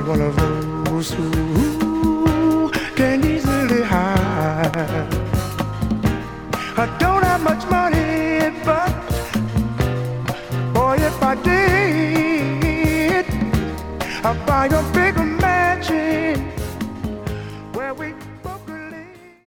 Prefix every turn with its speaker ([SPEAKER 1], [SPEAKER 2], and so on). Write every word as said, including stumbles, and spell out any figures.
[SPEAKER 1] one of those who can easily hide. I don't have much money, but boy, if I did, I'd buy a big